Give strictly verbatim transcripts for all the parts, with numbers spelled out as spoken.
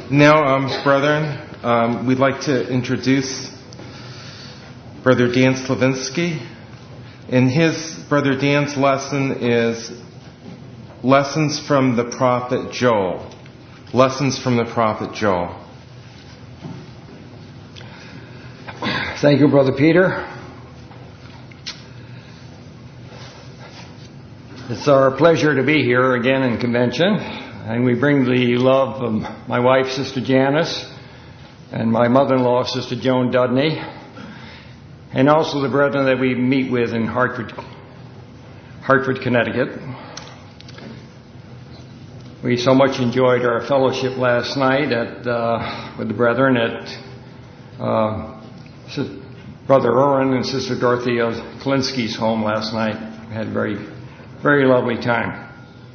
Now, um, brethren, um, we'd like to introduce Brother Dan Slavinsky. And his, Brother Dan's lesson is Lessons from the Prophet Joel. Lessons from the Prophet Joel. Thank you, Brother Peter. It's our pleasure to be here again in convention, and we bring the love of my wife, Sister Janice, and my mother-in-law, Sister Joan Dudney, and also the brethren that we meet with in Hartford, Hartford, Connecticut. We so much enjoyed our fellowship last night at uh, with the brethren at uh, Brother Oren and Sister Dorothy Klinsky's home last night. We had a very, very lovely time.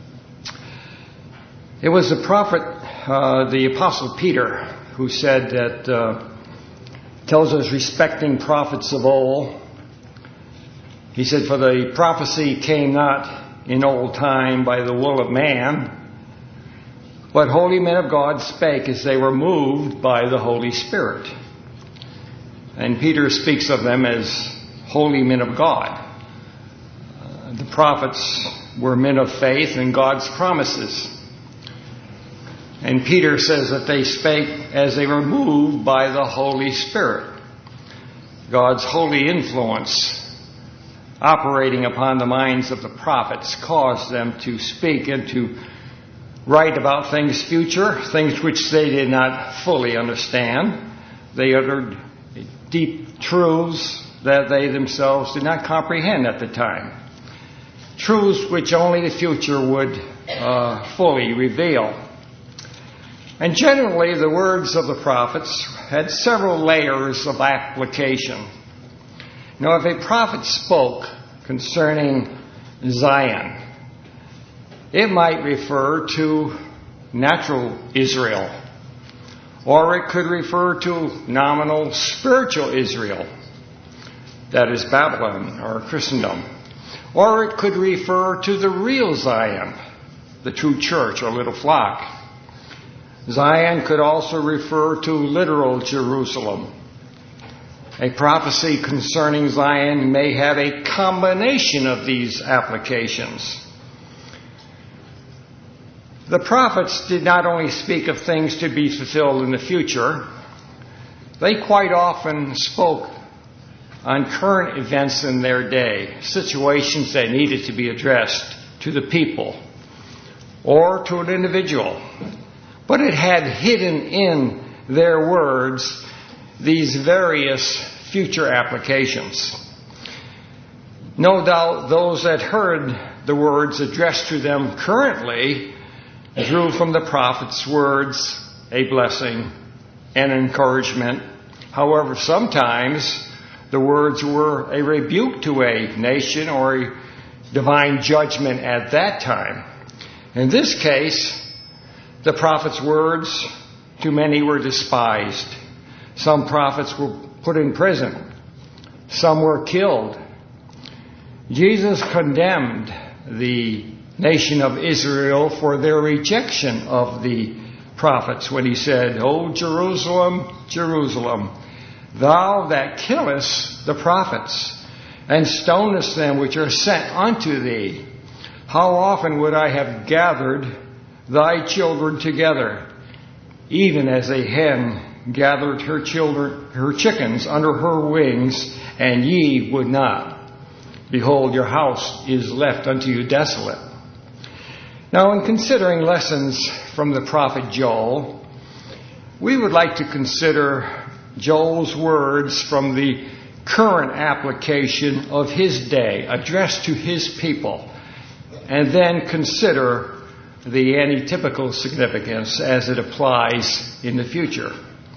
It was the prophet, uh, the Apostle Peter, who said that, uh, tells us respecting prophets of old. He said, "For the prophecy came not in old time by the will of man, but holy men of God spake as they were moved by the Holy Spirit." And Peter speaks of them as holy men of God. Uh, the prophets were men of faith in God's promises. And Peter says that they spake as they were moved by the Holy Spirit. God's holy influence operating upon the minds of the prophets caused them to speak and to write about things future, things which they did not fully understand. They uttered deep truths that they themselves did not comprehend at the time. Truths which only the future would uh, fully reveal. And generally, the words of the prophets had several layers of application. Now, if a prophet spoke concerning Zion, it might refer to natural Israel, or it could refer to nominal spiritual Israel, that is Babylon or Christendom, or it could refer to the real Zion, the true church or little flock. Zion could also refer to literal Jerusalem. A prophecy concerning Zion may have a combination of these applications. The prophets did not only speak of things to be fulfilled in the future, they quite often spoke on current events in their day, situations that needed to be addressed to the people or to an individual. But it had hidden in their words these various future applications. No doubt those that heard the words addressed to them currently drew from the prophet's words a blessing and encouragement. However, sometimes the words were a rebuke to a nation or a divine judgment at that time. In this case, the prophet's words to many were despised. Some prophets were put in prison. Some were killed. Jesus condemned the nation of Israel for their rejection of the prophets when he said, "O Jerusalem, Jerusalem, thou that killest the prophets, and stonest them which are sent unto thee, how often would I have gathered thy children together, even as a hen gathered her children, her chickens under her wings, and ye would not. Behold, your house is left unto you desolate." Now, in considering lessons from the prophet Joel, we would like to consider Joel's words from the current application of his day, addressed to his people, and then consider the antitypical significance as it applies in the future.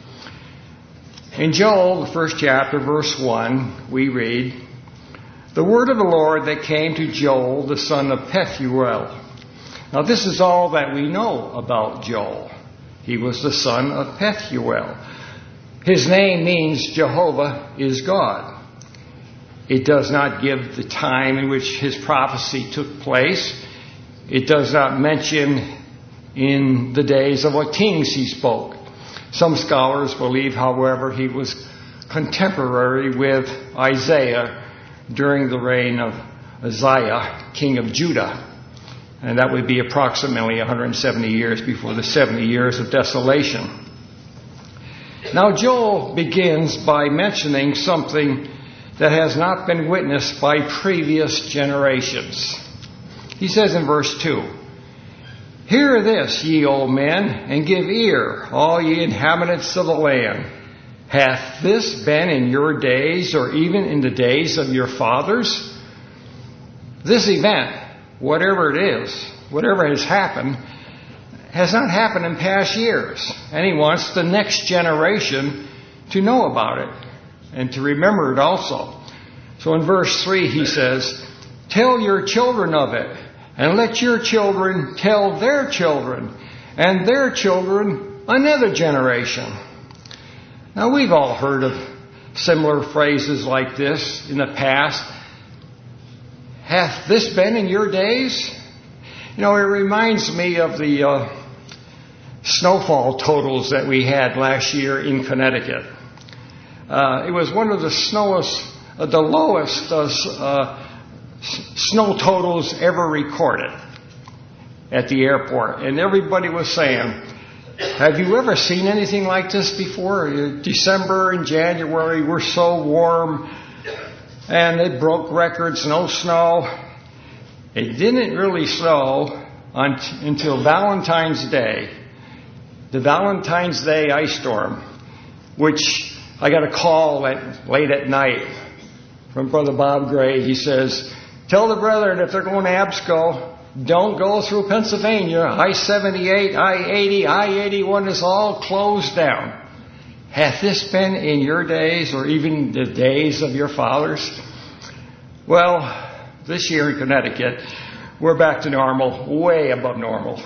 In Joel, the first chapter, verse one, we read, "The word of the Lord that came to Joel, the son of Pethuel." Now, this is all that we know about Joel. He was the son of Pethuel. His name means Jehovah is God. It does not give the time in which his prophecy took place. It does not mention in the days of what kings he spoke. Some scholars believe, however, he was contemporary with Isaiah during the reign of Uzziah, king of Judah. And that would be approximately one hundred seventy years before the seventy years of desolation. Now Joel begins by mentioning something that has not been witnessed by previous generations. He says in verse two, "Hear this, ye old men, and give ear, all ye inhabitants of the land. Hath this been in your days, or even in the days of your fathers?" This event, whatever it is, whatever has happened, has not happened in past years. And he wants the next generation to know about it and to remember it also. So in verse three he says, "Tell your children of it, and let your children tell their children, and their children another generation." Now we've all heard of similar phrases like this in the past. Hath this been in your days? You know, it reminds me of the uh, snowfall totals that we had last year in Connecticut. Uh, it was one of the snowest, uh, the lowest uh, uh, snow totals ever recorded at the airport. And everybody was saying, have you ever seen anything like this before? December and January were so warm, and it broke records, no snow. It didn't really snow until Valentine's Day, the Valentine's Day ice storm, which I got a call at, late at night from Brother Bob Gray. He says, "Tell the brethren if they're going to Absco, don't go through Pennsylvania. I seventy-eight, I eighty, I eighty-one is all closed down. Hath this been in your days, or even the days of your fathers?" Well, this year in Connecticut, we're back to normal, way above normal.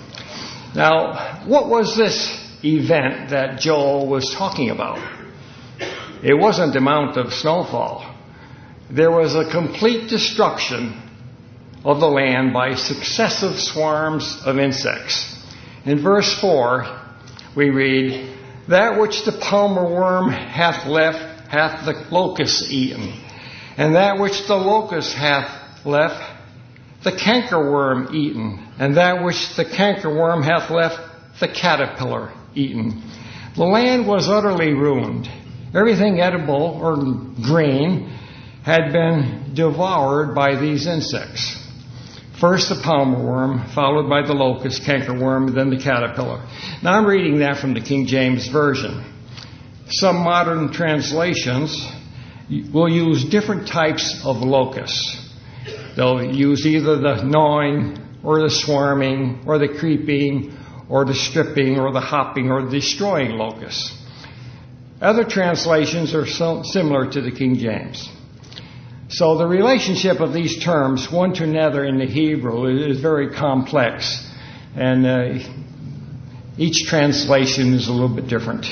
Now, what was this event that Joel was talking about? It wasn't the amount of snowfall. There was a complete destruction of the land by successive swarms of insects. In verse four, we read, "That which the palmer worm hath left hath the locust eaten, and that which the locust hath left the cankerworm eaten, and that which the cankerworm hath left the caterpillar eaten." The land was utterly ruined. Everything edible or green had been devoured by these insects. First the palmer worm, followed by the locust, cankerworm, and then the caterpillar. Now I'm reading that from the King James Version. Some modern translations will use different types of locusts. They'll use either the gnawing, or the swarming, or the creeping, or the stripping, or the hopping, or the destroying locusts. Other translations are so similar to the King James. So the relationship of these terms, one to another in the Hebrew, is very complex. And uh, each translation is a little bit different.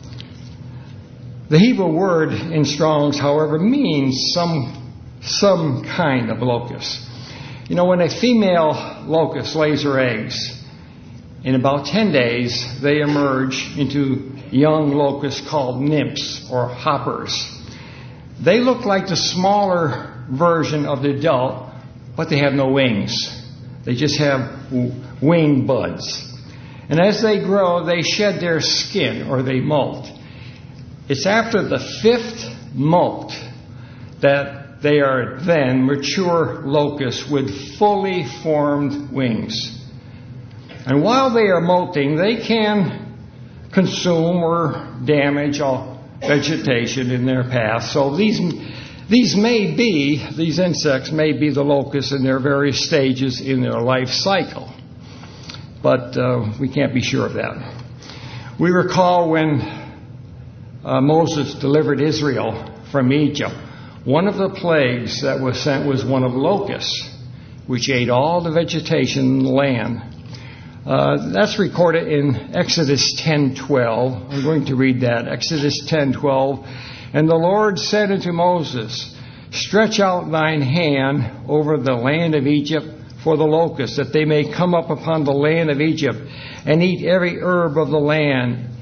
The Hebrew word in Strong's, however, means some some kind of locust. You know, when a female locust lays her eggs, in about ten days, they emerge into young locusts called nymphs or hoppers. They look like the smaller version of the adult, but they have no wings. They just have wing buds. And as they grow, they shed their skin, or they molt. It's after the fifth molt that they are then mature locusts with fully formed wings. And while they are molting, they can consume or damage all vegetation in their path. So these these may be, these insects may be the locusts in their various stages in their life cycle. But uh, we can't be sure of that. We recall when uh, Moses delivered Israel from Egypt, one of the plagues that was sent was one of locusts, which ate all the vegetation in the land. Uh, that's recorded in Exodus ten twelve. I'm going to read that. Exodus ten twelve. "And the Lord said unto Moses, Stretch out thine hand over the land of Egypt for the locusts, that they may come up upon the land of Egypt, and eat every herb of the land,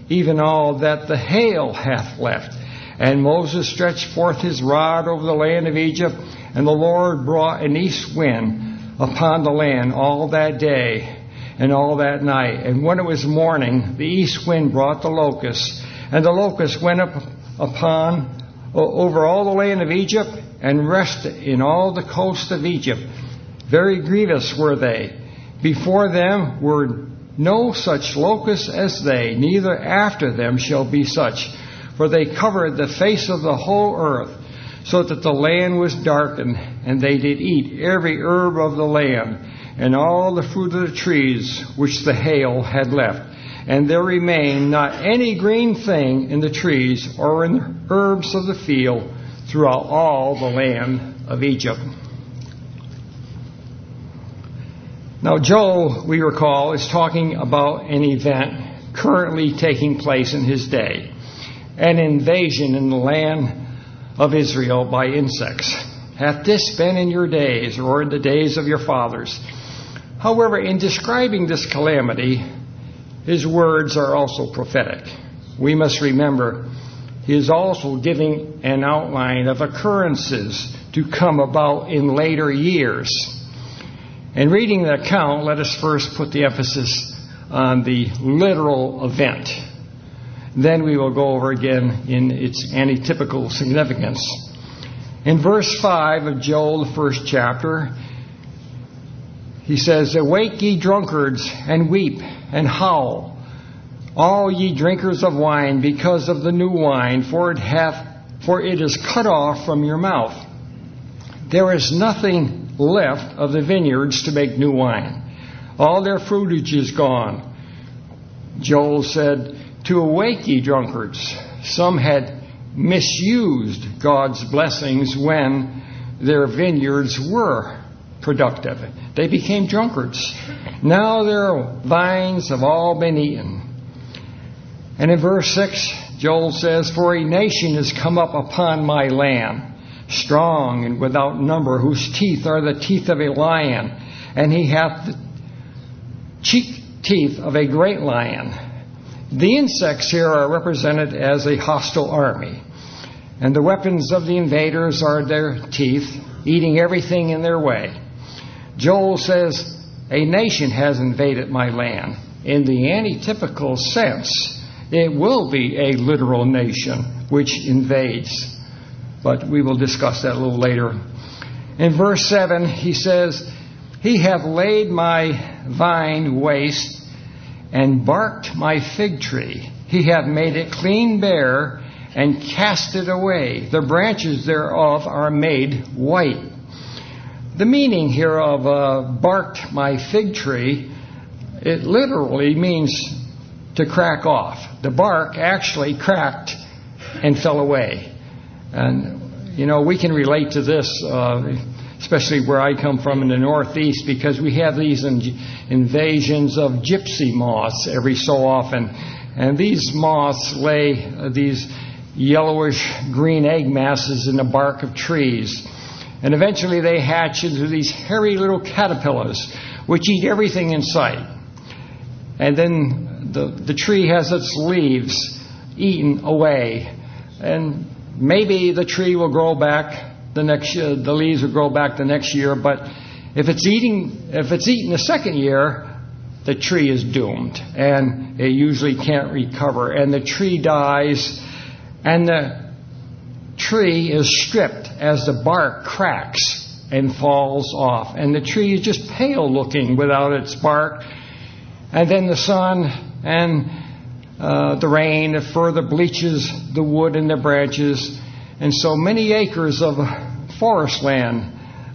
even all that the hail hath left. And Moses stretched forth his rod over the land of Egypt, and the Lord brought an east wind upon the land all that day and all that night. And when it was morning, the east wind brought the locusts, and the locusts went up upon over all the land of Egypt, and rested in all the coast of Egypt. Very grievous were they. Before them were no such locusts as they, neither after them shall be such. For they covered the face of the whole earth, so that the land was darkened, and they did eat every herb of the land, and all the fruit of the trees which the hail had left. And there remained not any green thing in the trees or in the herbs of the field throughout all the land of Egypt. Now, Joel, we recall, is talking about an event currently taking place in his day, an invasion in the land of Israel by insects. Hath this been in your days, or in the days of your fathers? However, in describing this calamity, his words are also prophetic. We must remember he is also giving an outline of occurrences to come about in later years. In reading the account, let us first put the emphasis on the literal event. Then we will go over again in its antitypical significance. In verse five of Joel, the first chapter, he says, Awake, ye drunkards, and weep, and howl, all ye drinkers of wine, because of the new wine, for it hath, for it is cut off from your mouth. There is nothing left of the vineyards to make new wine. All their fruitage is gone. Joel said, To awake, ye drunkards. Some had misused God's blessings when their vineyards were productive. They became drunkards. Now their vines have all been eaten. And in verse six, Joel says, For a nation is come up upon my land, strong and without number, whose teeth are the teeth of a lion, and he hath the cheek teeth of a great lion. The insects here are represented as a hostile army, and the weapons of the invaders are their teeth, eating everything in their way. Joel says, a nation has invaded my land. In the antitypical sense, it will be a literal nation which invades. But we will discuss that a little later. In verse seven, he says, He hath laid my vine waste, and barked my fig tree. He hath made it clean bare, and cast it away. The branches thereof are made white. The meaning here of uh, barked my fig tree, it literally means to crack off. The bark actually cracked and fell away. And, you know, we can relate to this, uh, especially where I come from in the Northeast, because we have these in- invasions of gypsy moths every so often. And these moths lay uh, these yellowish green egg masses in the bark of trees. And eventually they hatch into these hairy little caterpillars, which eat everything in sight. And then the, the tree has its leaves eaten away. And maybe the tree will grow back the next year, the leaves will grow back the next year, but if it's eating, if it's eaten the second year, the tree is doomed, and it usually can't recover, and the tree dies, and the tree is stripped as the bark cracks and falls off, and the tree is just pale looking without its bark, and then the sun and uh, the rain further bleaches the wood and the branches. And so many acres of forest land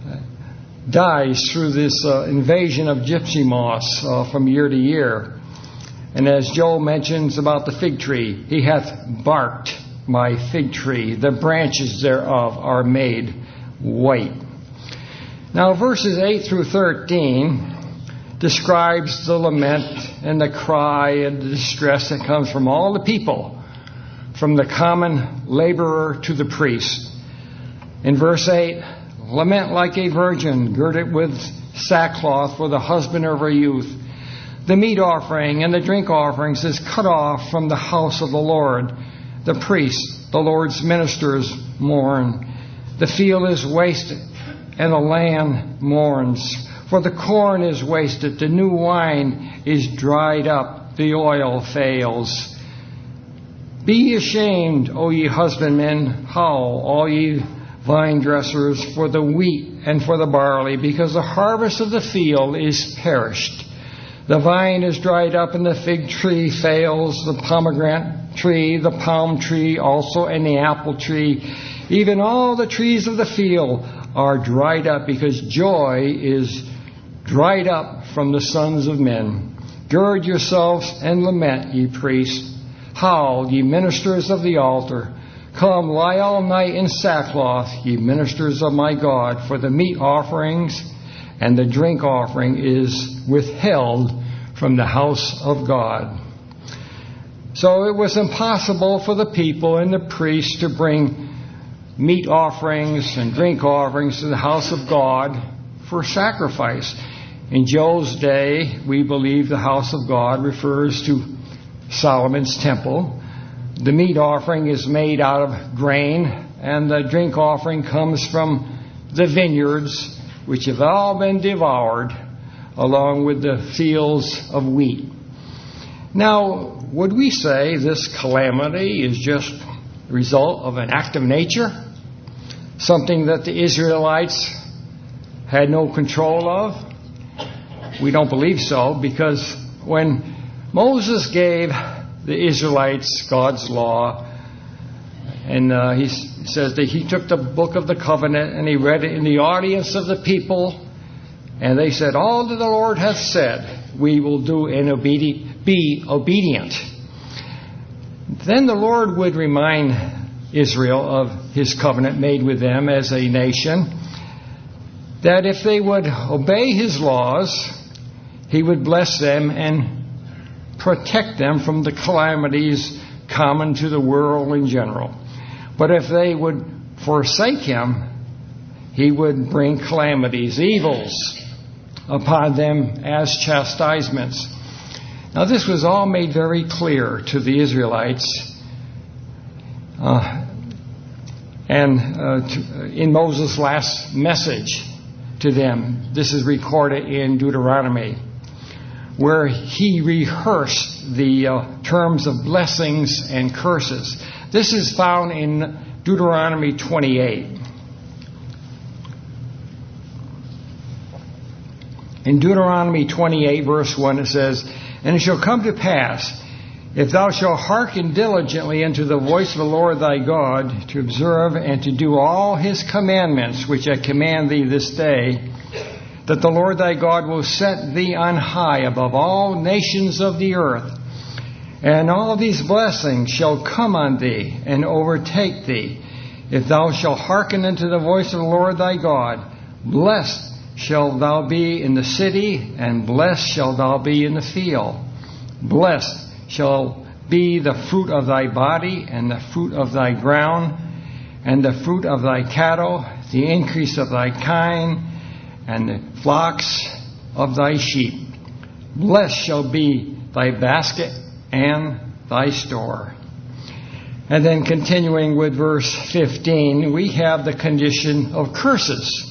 dies through this uh, invasion of gypsy moths uh, from year to year. And as Joel mentions about the fig tree, he hath barked my fig tree. The branches thereof are made white. Now verses eight through thirteen describes the lament and the cry and the distress that comes from all the people, from the common laborer to the priest. In verse eight, lament like a virgin, girded with sackcloth for the husband of her youth. The meat offering and the drink offerings is cut off from the house of the Lord. The priests, the Lord's ministers, mourn. The field is wasted, and the land mourns. For the corn is wasted, the new wine is dried up, the oil fails. Be ye ashamed, O ye husbandmen, howl, all ye vine dressers, for the wheat and for the barley, because the harvest of the field is perished. The vine is dried up, and the fig tree fails, the pomegranate tree, the palm tree also, and the apple tree. Even all the trees of the field are dried up, because joy is dried up from the sons of men. Gird yourselves and lament, ye priests. Howl, ye ministers of the altar. Come, lie all night in sackcloth, ye ministers of my God, for the meat offerings and the drink offering is withheld from the house of God. So it was impossible for the people and the priests to bring meat offerings and drink offerings to the house of God for sacrifice. In Joel's day, we believe the house of God refers to Solomon's temple. The meat offering is made out of grain, and the drink offering comes from the vineyards, which have all been devoured, along with the fields of wheat. Now, would we say this calamity is just the result of an act of nature? Something that the Israelites had no control of? We don't believe so, because when Moses gave the Israelites God's law, and uh, he says that he took the book of the covenant and he read it in the audience of the people, and they said, all that the Lord hath said, we will do and obedi- be obedient. Then the Lord would remind Israel of his covenant made with them as a nation, that if they would obey his laws, he would bless them and protect them from the calamities common to the world in general. But if they would forsake him, he would bring calamities, evils upon them as chastisements. Now this was all made very clear to the Israelites uh, and uh, to, in Moses' last message to them. This is recorded in Deuteronomy, where he rehearsed the uh, terms of blessings and curses. This is found in Deuteronomy twenty-eight. In Deuteronomy twenty-eight, verse one, it says, And it shall come to pass, if thou shalt hearken diligently unto the voice of the Lord thy God, to observe and to do all his commandments, which I command thee this day, that the Lord thy God will set thee on high above all nations of the earth, and all these blessings shall come on thee and overtake thee, if thou shalt hearken unto the voice of the Lord thy God. Blessed shalt thou be in the city, and blessed shalt thou be in the field. Blessed shall be the fruit of thy body, and the fruit of thy ground, and the fruit of thy cattle, the increase of thy kind, and the flocks of thy sheep. Blessed shall be thy basket and thy store. And then continuing with verse fifteen, we have the condition of curses.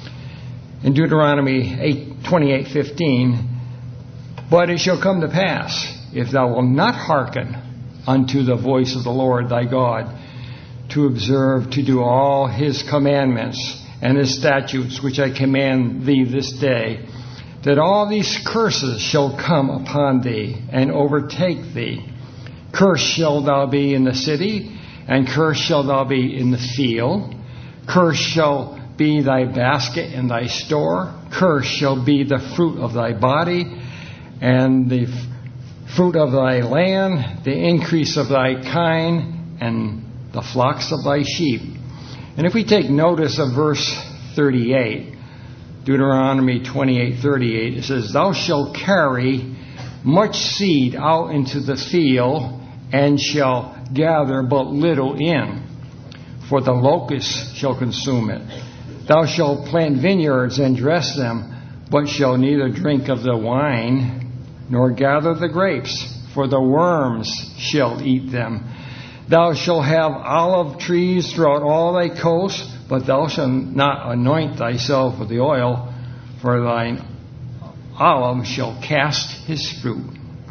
In Deuteronomy twenty-eight fifteen, But it shall come to pass, if thou wilt not hearken unto the voice of the Lord thy God, to observe to do all his commandments and his statutes, which I command thee this day, that all these curses shall come upon thee and overtake thee. Cursed shalt thou be in the city, and cursed shalt thou be in the field. Cursed shall be thy basket and thy store. Cursed shall be the fruit of thy body, and the f- fruit of thy land, the increase of thy kind, and the flocks of thy sheep. And if we take notice of verse thirty-eight, Deuteronomy twenty-eight thirty-eight, it says, Thou shalt carry much seed out into the field, and shall gather but little in, for the locust shall consume it. Thou shalt plant vineyards and dress them, but shall neither drink of the wine, nor gather the grapes, for the worms shall eat them. Thou shalt have olive trees throughout all thy coasts, but thou shalt not anoint thyself with the oil, for thine olive shall cast his fruit.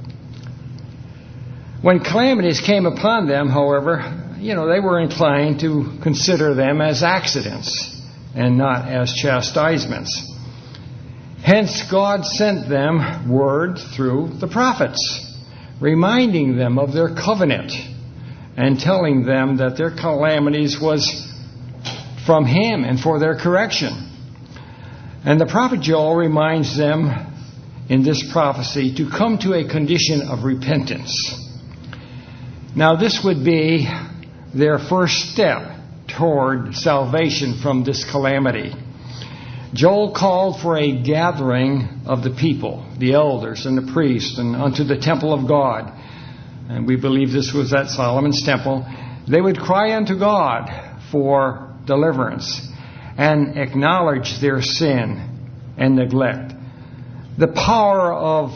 When calamities came upon them, however, you know, they were inclined to consider them as accidents and not as chastisements. Hence, God sent them word through the prophets, reminding them of their covenant and telling them that their calamities was from Him and for their correction. And the prophet Joel reminds them in this prophecy to come to a condition of repentance. Now, this would be their first step toward salvation from this calamity. Joel called for a gathering of the people, the elders and the priests, and unto the temple of God. And we believe this was at Solomon's temple. They would cry unto God for deliverance and acknowledge their sin and neglect. The power of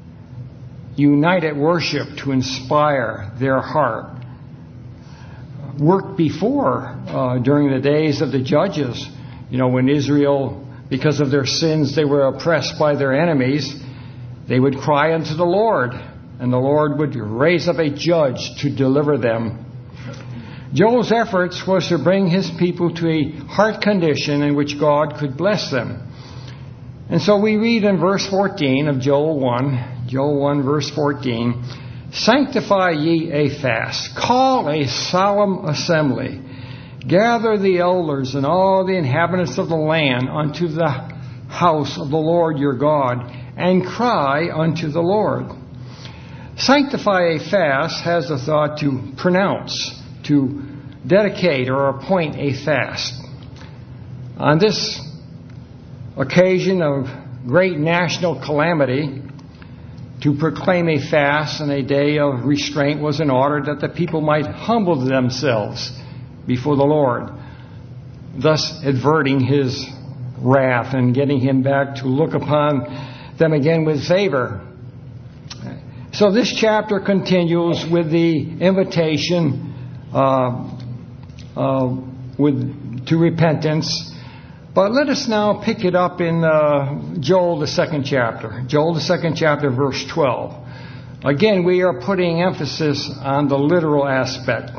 united worship to inspire their heart worked before uh, during the days of the judges. You know, when Israel, because of their sins, they were oppressed by their enemies, they would cry unto the Lord, and the Lord would raise up a judge to deliver them. Joel's efforts was to bring his people to a heart condition in which God could bless them. And so we read in verse fourteen of Joel one, Joel one verse fourteen, sanctify ye a fast, call a solemn assembly, gather the elders and all the inhabitants of the land unto the house of the Lord your God, and cry unto the Lord. Sanctify a fast has the thought to pronounce, to dedicate or appoint a fast. On this occasion of great national calamity, to proclaim a fast and a day of restraint was in order that the people might humble themselves before the Lord, thus averting His wrath and getting Him back to look upon them again with favor. So this chapter continues with the invitation uh, uh, with to repentance. But let us now pick it up in uh, Joel, the second chapter. Joel, the second chapter, verse twelve. Again, we are putting emphasis on the literal aspect.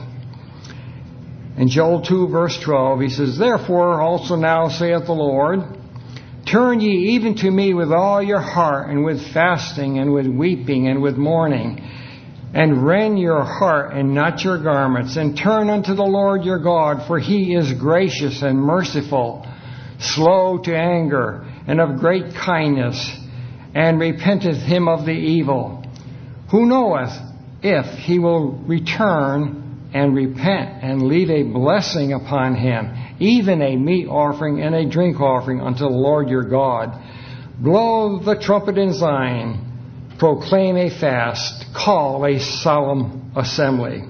In Joel two, verse twelve, he says, therefore also now saith the Lord, turn ye even to me with all your heart, and with fasting, and with weeping, and with mourning, and rend your heart and not your garments, and turn unto the Lord your God, for He is gracious and merciful, slow to anger, and of great kindness, and repenteth him of the evil. Who knoweth if he will return and repent, and leave a blessing upon him, even a meat offering and a drink offering unto the Lord your God. Blow the trumpet in Zion, proclaim a fast, call a solemn assembly.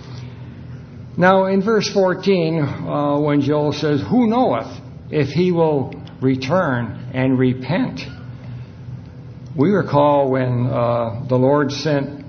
Now in verse fourteen, uh, when Joel says, who knoweth if he will return and repent? We recall when uh, the Lord sent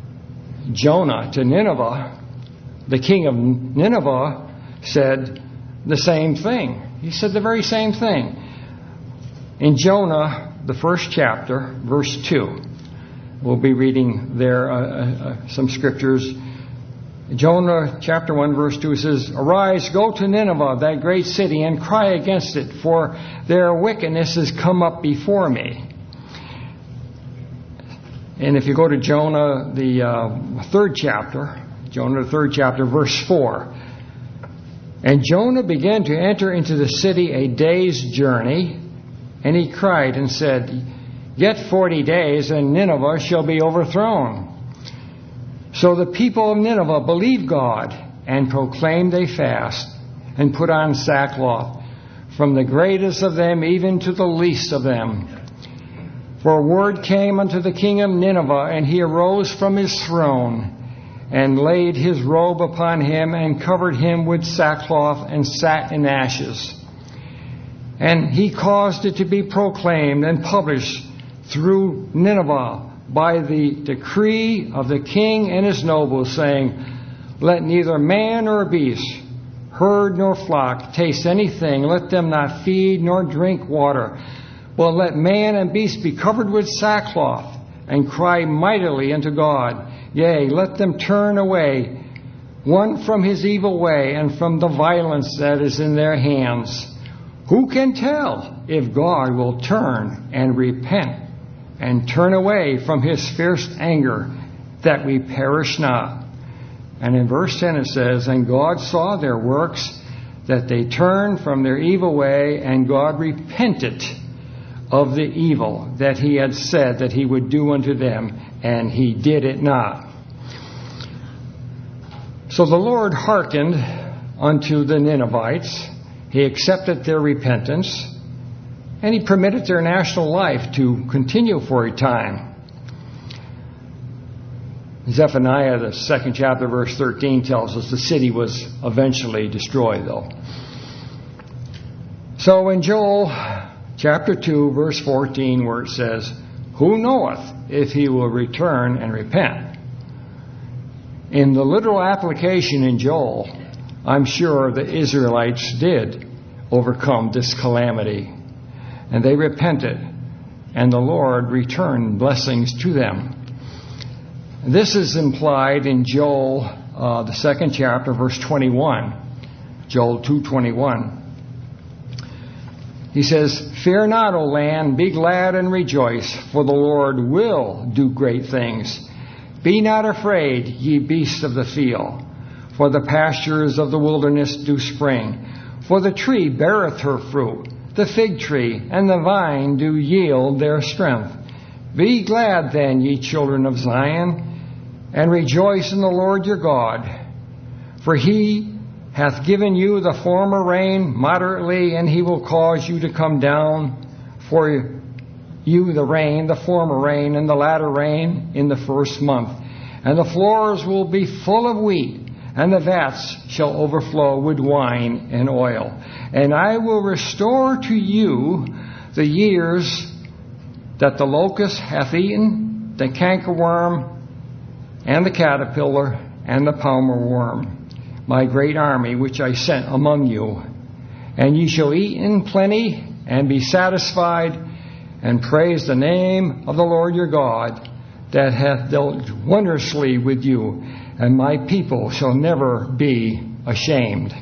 Jonah to Nineveh, the king of Nineveh said the same thing. He said the very same thing. In Jonah, the first chapter, verse two, we'll be reading there uh, uh, some scriptures. Jonah chapter one verse two says, arise, go to Nineveh, that great city, and cry against it, for their wickedness has come up before me. And if you go to Jonah, the uh, third chapter, Jonah the third chapter, verse four. And Jonah began to enter into the city a day's journey, and he cried and said, yet forty days, and Nineveh shall be overthrown. So the people of Nineveh believed God, and proclaimed a fast, and put on sackcloth, from the greatest of them even to the least of them. For word came unto the king of Nineveh, and he arose from his throne, and laid his robe upon him, and covered him with sackcloth, and sat in ashes. And he caused it to be proclaimed and published through Nineveh by the decree of the king and his nobles, saying, let neither man nor beast, herd nor flock taste anything, let them not feed nor drink water, but let man and beast be covered with sackcloth, and cry mightily unto God. Yea, let them turn away, one from his evil way, and from the violence that is in their hands. Who can tell if God will turn and repent, and turn away from his fierce anger, that we perish not? And in verse ten it says, and God saw their works, that they turned from their evil way, and God repented of the evil that he had said that he would do unto them, and he did it not. So the Lord hearkened unto the Ninevites. He accepted their repentance, and he permitted their national life to continue for a time. Zephaniah, the second chapter, verse thirteen, tells us the city was eventually destroyed, though. So in Joel chapter two, verse fourteen, where it says, who knoweth if he will return and repent? In the literal application in Joel, I'm sure the Israelites did overcome this calamity. And they repented, and the Lord returned blessings to them. This is implied in Joel, uh, the second chapter, verse twenty-one. Joel two twenty-one. He says, fear not, O land, be glad and rejoice, for the Lord will do great things. Be not afraid, ye beasts of the field, for the pastures of the wilderness do spring. For the tree beareth her fruit, the fig tree and the vine do yield their strength. Be glad then, ye children of Zion, and rejoice in the Lord your God. For he hath given you the former rain moderately, and he will cause you to come down for you the rain, the former rain, and the latter rain in the first month. And the floors will be full of wheat, and the vats shall overflow with wine and oil. And I will restore to you the years that the locust hath eaten, the cankerworm, and the caterpillar, and the palmer worm, my great army which I sent among you. And ye shall eat in plenty, and be satisfied, and praise the name of the Lord your God, that hath dealt wondrously with you, and my people shall never be ashamed.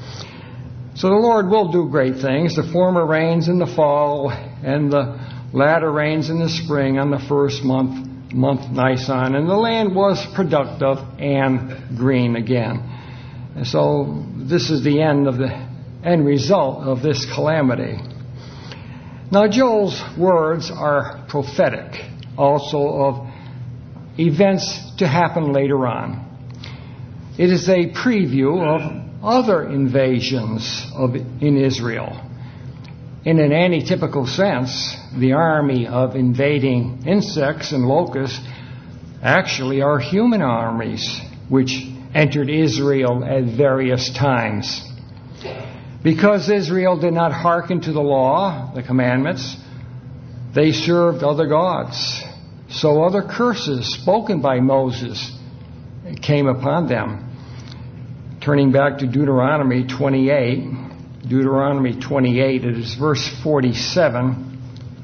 So the Lord will do great things. The former rains in the fall, and the latter rains in the spring on the first month, month Nisan. And the land was productive and green again. And so this is the end of the end result of this calamity. Now Joel's words are prophetic also of events to happen later on. It is a preview of other invasions of, in Israel. In an antitypical sense, the army of invading insects and locusts actually are human armies which entered Israel at various times. Because Israel did not hearken to the law, the commandments, they served other gods. So other curses spoken by Moses came upon them. Turning back to Deuteronomy twenty-eight, Deuteronomy twenty-eight, it is verse forty-seven.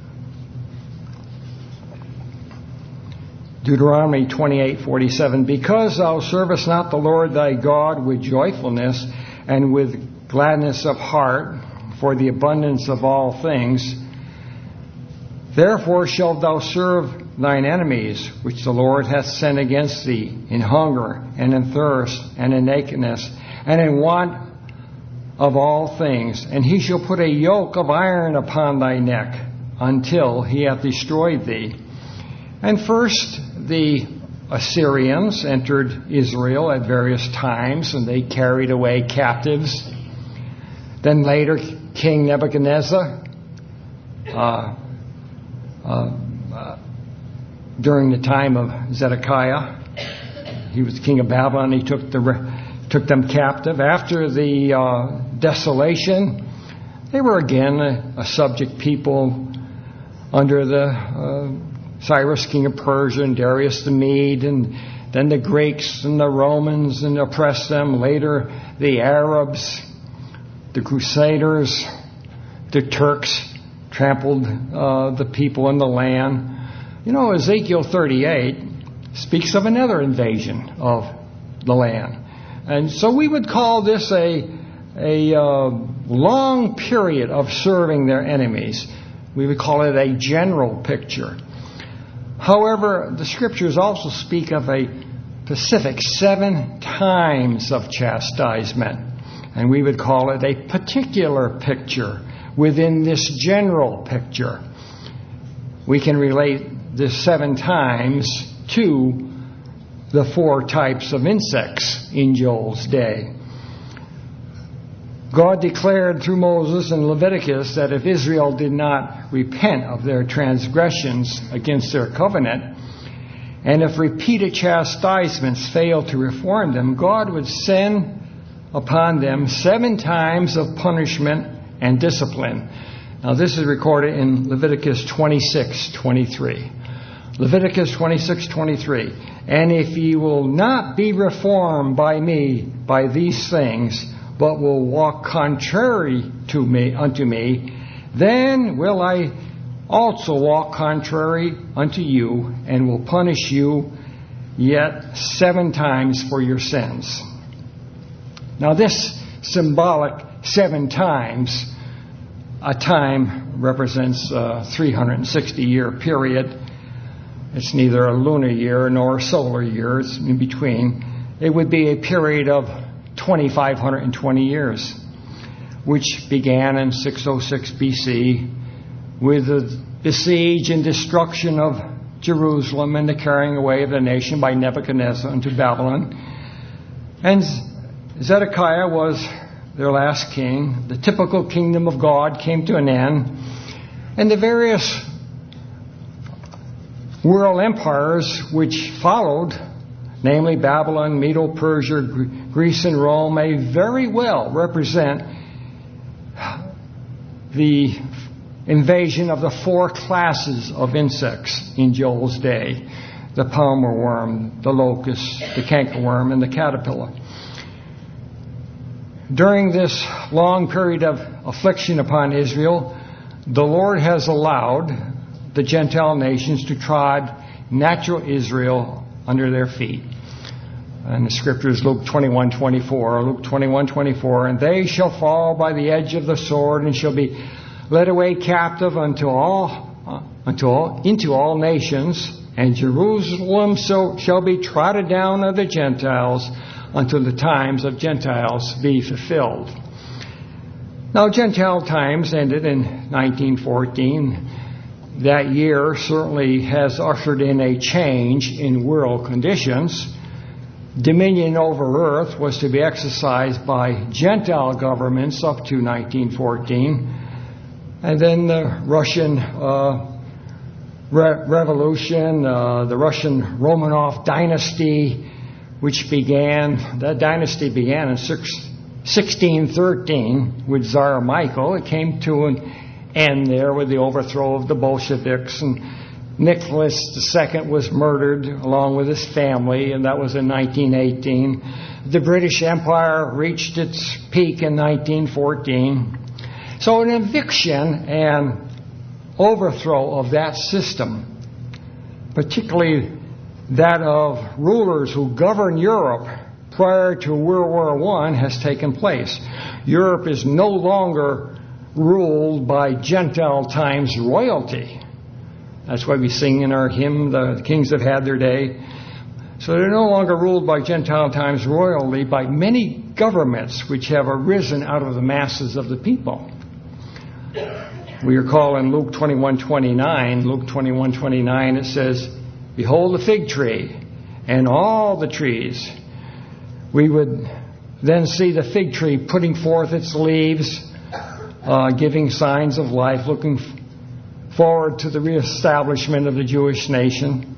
Deuteronomy twenty-eight forty-seven. Because thou servest not the Lord thy God with joyfulness and with gladness of heart for the abundance of all things, therefore shalt thou serve thine enemies, which the Lord hath sent against thee, in hunger, and in thirst, and in nakedness, and in want of all things. And he shall put a yoke of iron upon thy neck, until he hath destroyed thee. And first the Assyrians entered Israel at various times, and they carried away captives. Then later King Nebuchadnezzar, uh, uh, uh, during the time of Zedekiah, he was the king of Babylon. He took the took them captive. After the uh, desolation, they were again a, a subject people under the uh, Cyrus, king of Persia, and Darius the Mede, and then the Greeks and the Romans, and oppressed them. Later, the Arabs, the Crusaders, the Turks trampled uh, the people in the land. You know, Ezekiel thirty-eight speaks of another invasion of the land. And so we would call this a, a uh, long period of serving their enemies. We would call it a general picture. However, the scriptures also speak of a specific seven times of chastisement. And we would call it a particular picture within this general picture. We can relate this seven times to the four types of insects in Joel's day. God declared through Moses in Leviticus that if Israel did not repent of their transgressions against their covenant, and if repeated chastisements failed to reform them, God would send upon them seven times of punishment and discipline. Now this is recorded in Leviticus twenty-six twenty-three. Leviticus twenty-six twenty-three. And if ye will not be reformed by me by these things, but will walk contrary to me unto me, then will I also walk contrary unto you, and will punish you yet seven times for your sins. Now this symbolic seven times, a time represents a three hundred sixty year period. It's neither a lunar year nor a solar year. It's in between. It would be a period of two thousand five hundred twenty years, which began in six oh six B C with the besiege and destruction of Jerusalem and the carrying away of the nation by Nebuchadnezzar into Babylon. And Zedekiah was their last king. The typical kingdom of God came to an end. And the various world empires which followed, namely Babylon, Medo-Persia, Greece, and Rome, may very well represent the invasion of the four classes of insects in Joel's day: the palmer worm, the locust, the cankerworm, and the caterpillar. During this long period of affliction upon Israel, the Lord has allowed the Gentile nations to trod natural Israel under their feet. And the scripture is Luke twenty-one twenty-four. Luke twenty-one twenty-four. And they shall fall by the edge of the sword, and shall be led away captive unto all, uh, unto all, into all nations, and Jerusalem so shall be trodden down of the Gentiles until the times of Gentiles be fulfilled. Now, Gentile times ended in nineteen fourteen. That year certainly has ushered in a change in world conditions. Dominion over earth was to be exercised by Gentile governments up to nineteen fourteen. And then the Russian uh, re- Revolution, uh, the Russian Romanov dynasty, which began, that dynasty began in sixteen thirteen with Tsar Michael. It came to an end there with the overthrow of the Bolsheviks, and Nicholas the Second was murdered along with his family, and that was in nineteen eighteen. The British Empire reached its peak in nineteen fourteen. So an eviction and overthrow of that system, particularly that of rulers who govern Europe prior to World War One, has taken place. Europe is no longer ruled by Gentile times royalty. That's why we sing in our hymn, the kings have had their day. So they're no longer ruled by Gentile times royalty, by many governments which have arisen out of the masses of the people. We recall in Luke twenty-one twenty-nine, Luke twenty-one twenty-nine, it says, "Behold the fig tree and all the trees." We would then see the fig tree putting forth its leaves, uh, giving signs of life, looking f- forward to the reestablishment of the Jewish nation.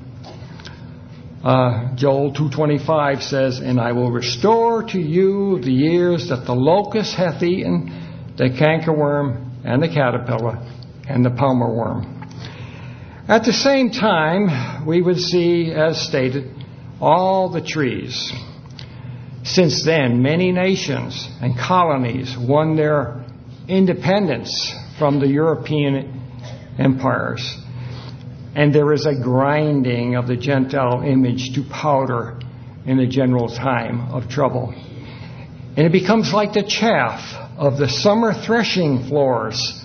Uh, Joel two twenty-five says, "And I will restore to you the years that the locust hath eaten, the cankerworm, and the caterpillar, and the palmer worm." At the same time, we would see, as stated, all the trees. Since then, many nations and colonies won their independence from the European empires. And there is a grinding of the Gentile image to powder in the general time of trouble. And it becomes like the chaff of the summer threshing floors,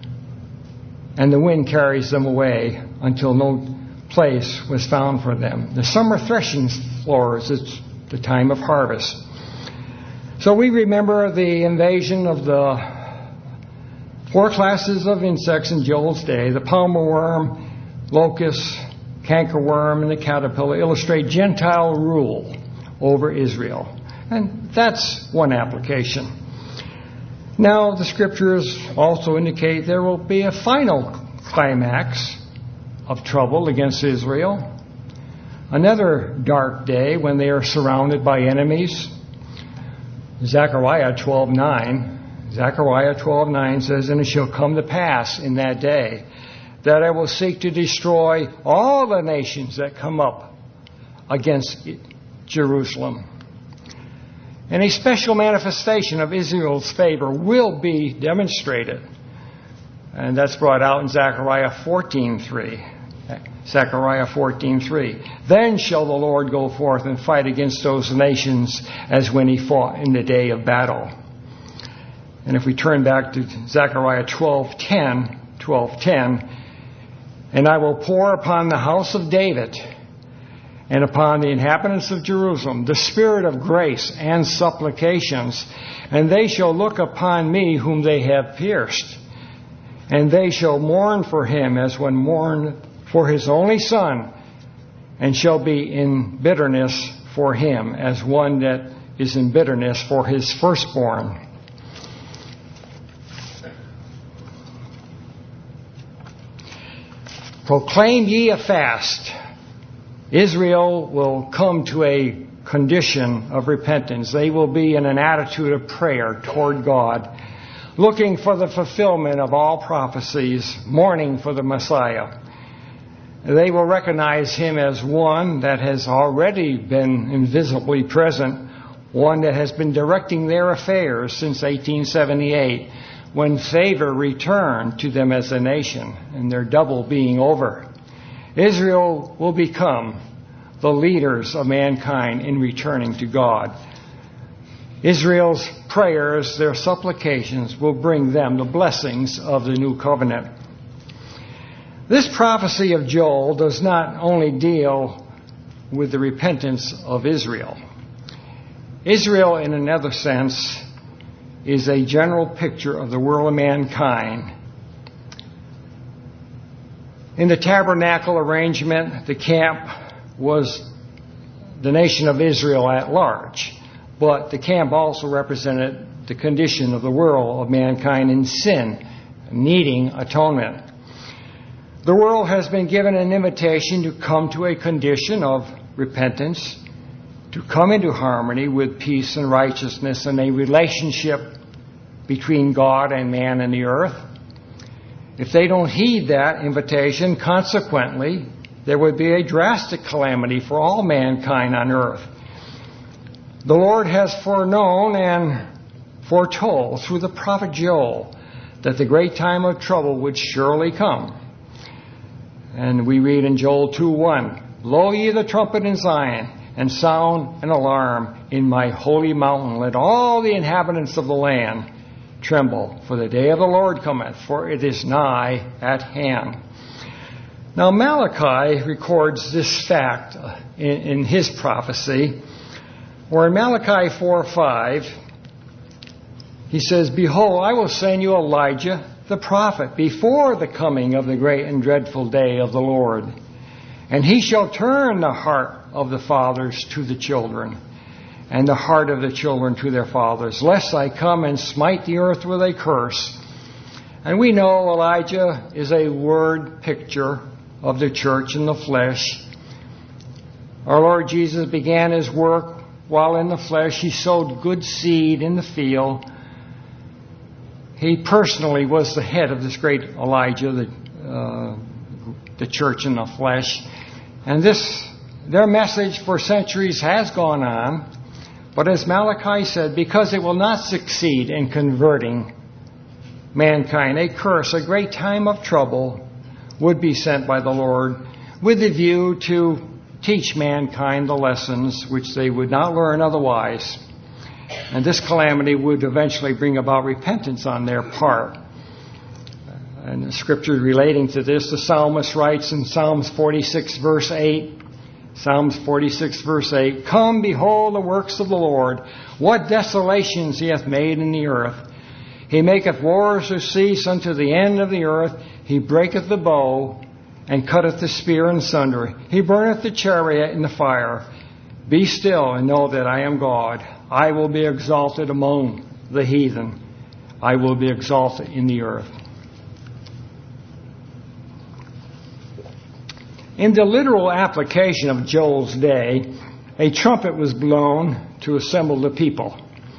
and the wind carries them away until no place was found for them. The summer threshing floors, it's the time of harvest. So we remember the invasion of the four classes of insects in Joel's day. The palmer worm, locust, cankerworm, and the caterpillar illustrate Gentile rule over Israel. And that's one application. Now, the scriptures also indicate there will be a final climax of trouble against Israel. Another dark day when they are surrounded by enemies. Zechariah twelve nine. Zechariah twelve nine says, "And it shall come to pass in that day that I will seek to destroy all the nations that come up against Jerusalem." And a special manifestation of Israel's favor will be demonstrated. And that's brought out in Zechariah fourteen three. Zechariah fourteen three. "Then shall the Lord go forth and fight against those nations as when he fought in the day of battle." And if we turn back to Zechariah twelve ten, twelve ten, "And I will pour upon the house of David and upon the inhabitants of Jerusalem the spirit of grace and supplications, and they shall look upon me whom they have pierced. And they shall mourn for him as one mourn for his only son, and shall be in bitterness for him as one that is in bitterness for his firstborn." "Proclaim ye a fast." Israel will come to a condition of repentance. They will be in an attitude of prayer toward God, looking for the fulfillment of all prophecies, mourning for the Messiah. They will recognize him as one that has already been invisibly present, one that has been directing their affairs since eighteen seventy-eight, when favor returned to them as a nation, and their double being over. Israel will become the leaders of mankind in returning to God. Israel's prayers, their supplications, will bring them the blessings of the new covenant. This prophecy of Joel does not only deal with the repentance of Israel. Israel, in another sense, is a general picture of the world of mankind. In the tabernacle arrangement, the camp was the nation of Israel at large. But the camp also represented the condition of the world of mankind in sin, needing atonement. The world has been given an invitation to come to a condition of repentance, to come into harmony with peace and righteousness and a relationship between God and man and the earth. If they don't heed that invitation, consequently, there would be a drastic calamity for all mankind on earth. The Lord has foreknown and foretold through the prophet Joel that the great time of trouble would surely come. And we read in Joel two one, "Blow ye the trumpet in Zion, and sound an alarm in my holy mountain. Let all the inhabitants of the land tremble, for the day of the Lord cometh, for it is nigh at hand." Now Malachi records this fact in, in his prophecy, where in Malachi four five, he says, "Behold, I will send you Elijah the prophet before the coming of the great and dreadful day of the Lord. And he shall turn the heart of the fathers to the children, and the heart of the children to their fathers, lest I come and smite the earth with a curse." And we know Elijah is a word picture of the church in the flesh. Our Lord Jesus began his work while in the flesh. He sowed good seed in the field. He personally was the head of this great Elijah, the uh, the church in the flesh. And this, their message for centuries has gone on. But as Malachi said, because it will not succeed in converting mankind, a curse, a great time of trouble would be sent by the Lord with the view to teach mankind the lessons which they would not learn otherwise. And this calamity would eventually bring about repentance on their part. And the scripture relating to this, the psalmist writes in Psalms forty-six, verse eight, Psalms forty-six, verse eight, "Come, behold the works of the Lord, what desolations he hath made in the earth. He maketh wars to cease unto the end of the earth. He breaketh the bow, and cutteth the spear in sunder. He burneth the chariot in the fire. Be still, and know that I am God. I will be exalted among the heathen. I will be exalted in the earth." In the literal application of Joel's day, a trumpet was blown to assemble the people.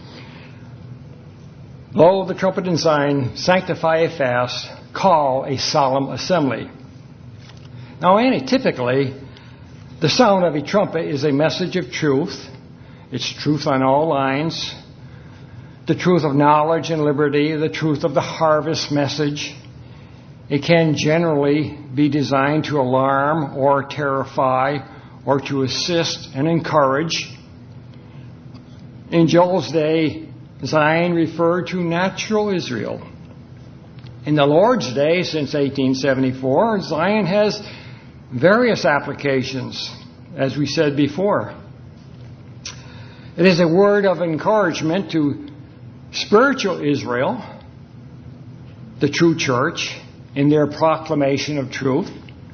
Blow the trumpet in Zion, sanctify a fast, call a solemn assembly. Now, typically, the sound of a trumpet is a message of truth. It's truth on all lines. The truth of knowledge and liberty, the truth of the harvest message. It can generally be designed to alarm or terrify or to assist and encourage. In Joel's day, Zion referred to natural Israel. In the Lord's day, since eighteen seventy-four, Zion has various applications, as we said before. It is a word of encouragement to spiritual Israel, the true church, in their proclamation of truth.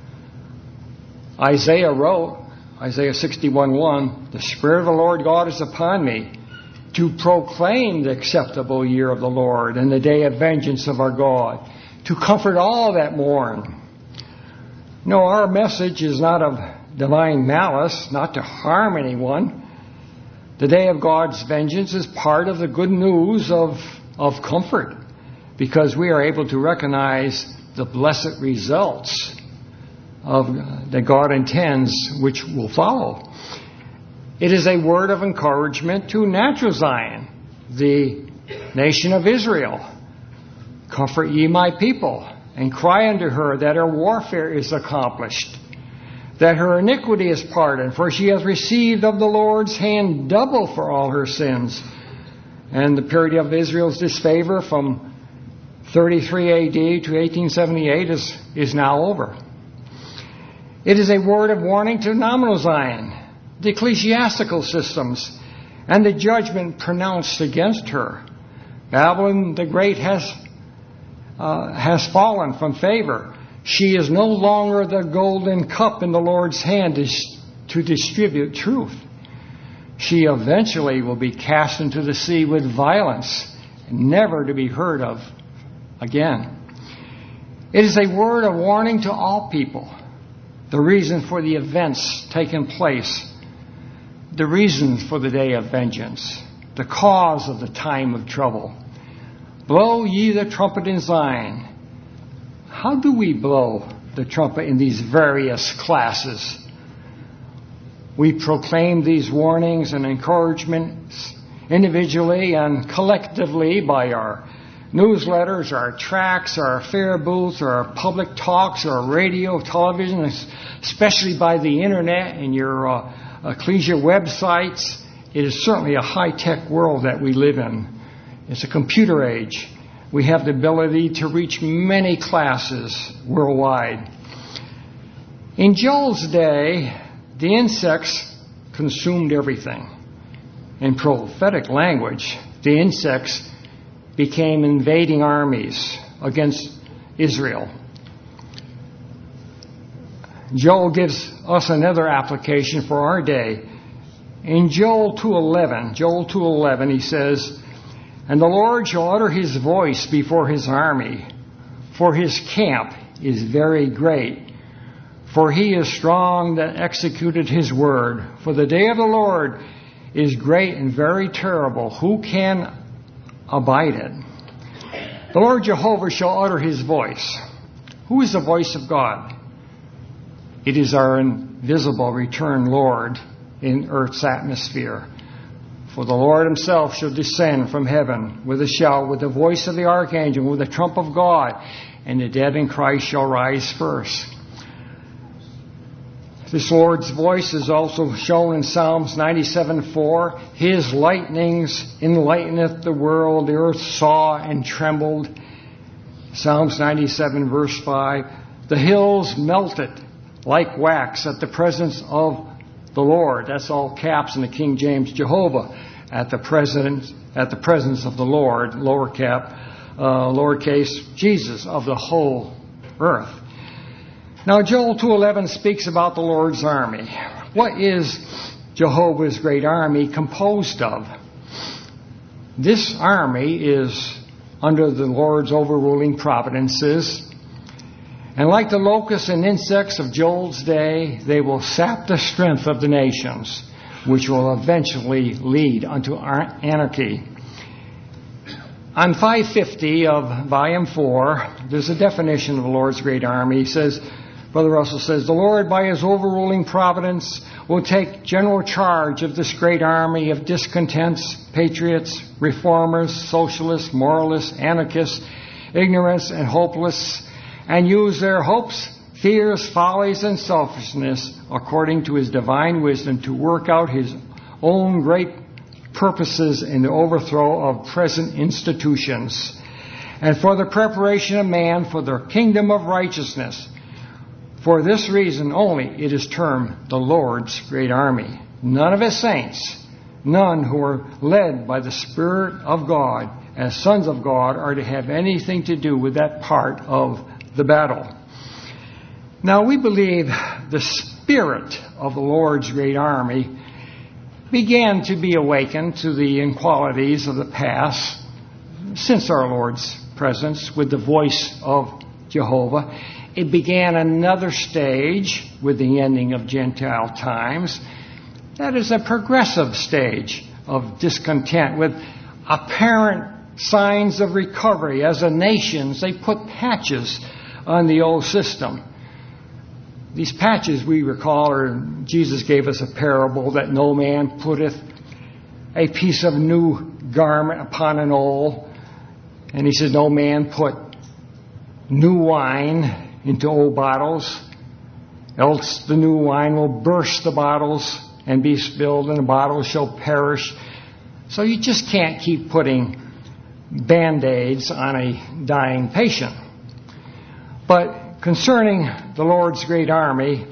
Isaiah wrote, Isaiah sixty-one one, "The Spirit of the Lord God is upon me, to proclaim the acceptable year of the Lord and the day of vengeance of our God, to comfort all that mourn." No, our message is not of divine malice, not to harm anyone. The day of God's vengeance is part of the good news of, of comfort, because we are able to recognize the blessed results of that God intends, which will follow. It is a word of encouragement to natural Zion, the nation of Israel. "Comfort ye my people, and cry unto her that her warfare is accomplished, that her iniquity is pardoned, for she has received of the Lord's hand double for all her sins." And the period of Israel's disfavor from thirty-three A D to eighteen seventy-eight is, is now over. It is a word of warning to nominal Zion, the ecclesiastical systems, and the judgment pronounced against her. Babylon the Great has uh, has fallen from favor. She is no longer the golden cup in the Lord's hand to, to distribute truth. She eventually will be cast into the sea with violence, never to be heard of again. It is a word of warning to all people. The reason for the events taking place, the reason for the day of vengeance, the cause of the time of trouble. Blow ye the trumpet in Zion. How do we blow the trumpet in these various classes? We proclaim these warnings and encouragements individually and collectively by our newsletters, our tracts, our fair booths, our public talks, our radio, television, especially by the internet and your uh, ecclesia websites. It is certainly a high-tech world that we live in. It's a computer age. We have the ability to reach many classes worldwide. In Joel's day, the insects consumed everything. In prophetic language, the insects became invading armies against Israel. Joel gives us another application for our day. In Joel two eleven, Joel two eleven, he says, "And the Lord shall utter his voice before his army, for his camp is very great. For he is strong that executed his word. For the day of the Lord is great and very terrible. Who can abide it? The Lord Jehovah shall utter his voice." Who is the voice of God? It is our invisible returned Lord in earth's atmosphere. For the Lord himself shall descend from heaven with a shout, with the voice of the archangel, with the trump of God, and the dead in Christ shall rise first. This Lord's voice is also shown in Psalms ninety-seven four. His lightnings enlighteneth the world. The earth saw and trembled. Psalms ninety-seven verse five. The hills melted like wax at the presence of the Lord. That's all caps in the King James. Jehovah at the presence at the presence of the Lord. Lower cap, uh, lowercase Jesus of the whole earth. Now, Joel two eleven speaks about the Lord's army. What is Jehovah's great army composed of? This army is under the Lord's overruling providences. And like the locusts and insects of Joel's day, they will sap the strength of the nations, which will eventually lead unto anarchy. On five fifty of Volume four, there's a definition of the Lord's great army. He says, Brother Russell says, the Lord, by his overruling providence, will take general charge of this great army of discontents, patriots, reformers, socialists, moralists, anarchists, ignorance, and hopeless, and use their hopes, fears, follies, and selfishness according to his divine wisdom to work out his own great purposes in the overthrow of present institutions, and for the preparation of man for the kingdom of righteousness. For this reason only it is termed the Lord's great army. None of his saints, none who are led by the Spirit of God as sons of God, are to have anything to do with that part of the battle. Now, we believe the spirit of the Lord's great army began to be awakened to the inequalities of the past since our Lord's presence with the voice of Jehovah. It began another stage with the ending of Gentile times. That is a progressive stage of discontent with apparent signs of recovery. As a nation, they put patches on the old system. These patches, we recall, or Jesus gave us a parable that no man putteth a piece of new garment upon an old. And he said, no man put new wine into old bottles, else the new wine will burst the bottles and be spilled, and the bottles shall perish. So you just can't keep putting Band-Aids on a dying patient. But concerning the Lord's great army,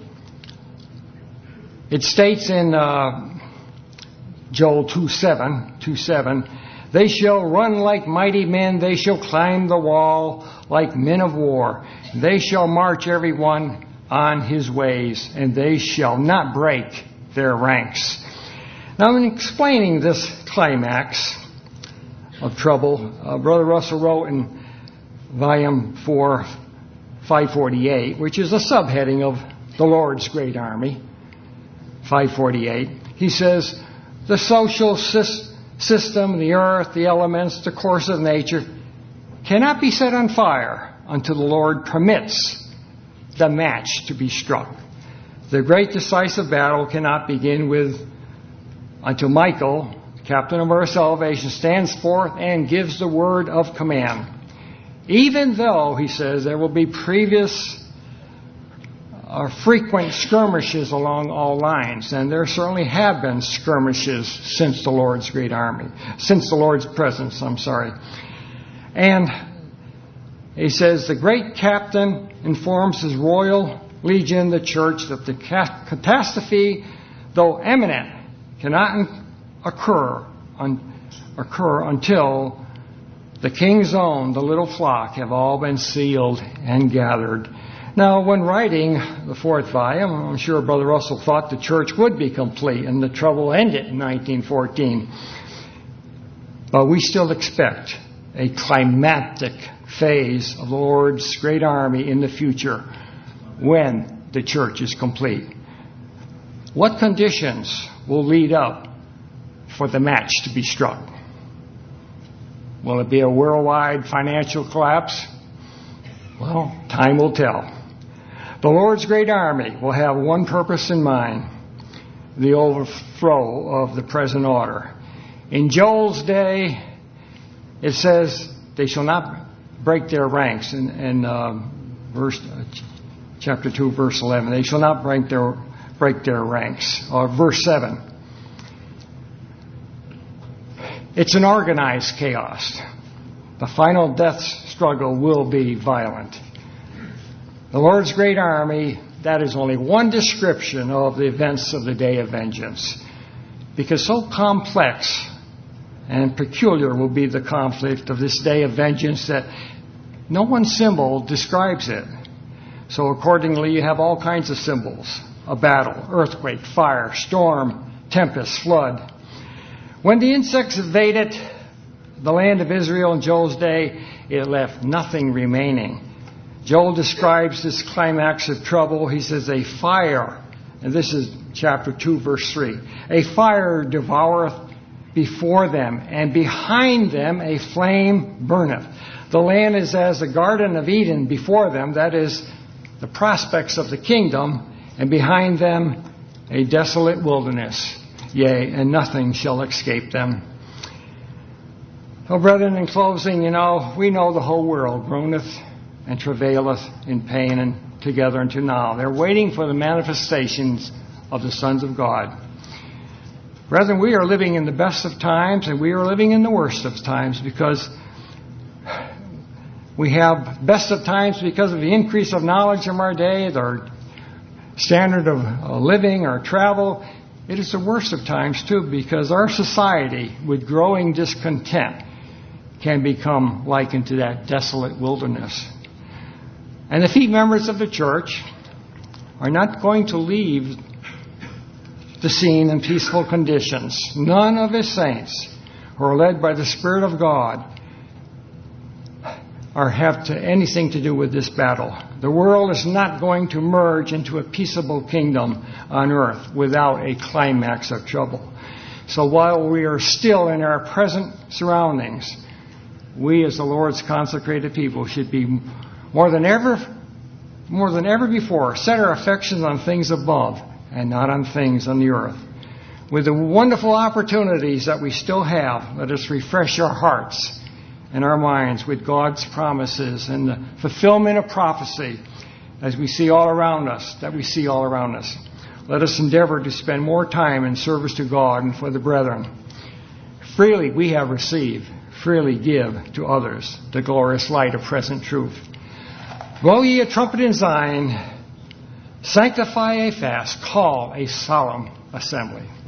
it states in uh, Joel two seven, they shall run like mighty men, they shall climb the wall like men of war. They shall march every one on his ways, and they shall not break their ranks. Now, in explaining this climax of trouble, uh, Brother Russell wrote in Volume four, five forty-eight, which is a subheading of the Lord's great army, five forty-eight, he says, the social system, system, the earth, the elements, the course of nature cannot be set on fire until the Lord permits the match to be struck. The great decisive battle cannot begin with until Michael, captain of our salvation, stands forth and gives the word of command. Even though, he says, there will be previous or frequent skirmishes along all lines, and there certainly have been skirmishes since the Lord's great army, since the Lord's presence, I'm sorry. And he says, the great captain informs his royal legion, the church, that the catastrophe, though imminent, cannot occur, un, occur until the king's own, the little flock, have all been sealed and gathered. Now, when writing the fourth volume, I'm sure Brother Russell thought the church would be complete and the trouble ended in nineteen fourteen. But we still expect a climactic phase of the Lord's great army in the future when the church is complete. What conditions will lead up for the match to be struck? Will it be a worldwide financial collapse? Well, time will tell. The Lord's great army will have one purpose in mind: the overthrow of the present order. In Joel's day, it says they shall not break their ranks. In, in uh, verse, uh, chapter two, verse eleven, they shall not break their break their ranks. Or verse seven, it's an organized chaos. The final death struggle will be violent. The Lord's great army, that is only one description of the events of the day of vengeance. Because so complex and peculiar will be the conflict of this day of vengeance that no one symbol describes it. So accordingly, you have all kinds of symbols: a battle, earthquake, fire, storm, tempest, flood. When the insects invaded the land of Israel in Joel's day, it left nothing remaining. Joel describes this climax of trouble. He says, a fire, and this is chapter two, verse three, a fire devoureth before them, and behind them a flame burneth. The land is as the Garden of Eden before them, that is, the prospects of the kingdom, and behind them a desolate wilderness. Yea, and nothing shall escape them. Oh, brethren, in closing, you know, we know the whole world groaneth and travaileth in pain and together unto now. They're waiting for the manifestations of the sons of God. Brethren, we are living in the best of times and we are living in the worst of times, because we have best of times because of the increase of knowledge of our day, our standard of living, our travel. It is the worst of times too, because our society, with growing discontent, can become likened to that desolate wilderness. And the feet members of the church are not going to leave the scene in peaceful conditions. None of His saints who are led by the Spirit of God are have to anything to do with this battle. The world is not going to merge into a peaceable kingdom on earth without a climax of trouble. So while we are still in our present surroundings, we as the Lord's consecrated people should be more than ever, more than ever before, set our affections on things above and not on things on the earth. With the wonderful opportunities that we still have, let us refresh our hearts and our minds with God's promises and the fulfillment of prophecy as we see all around us, that we see all around us. Let us endeavor to spend more time in service to God and for the brethren. Freely we have received, freely give to others the glorious light of present truth. Blow ye a trumpet in Zion, sanctify a fast, call a solemn assembly.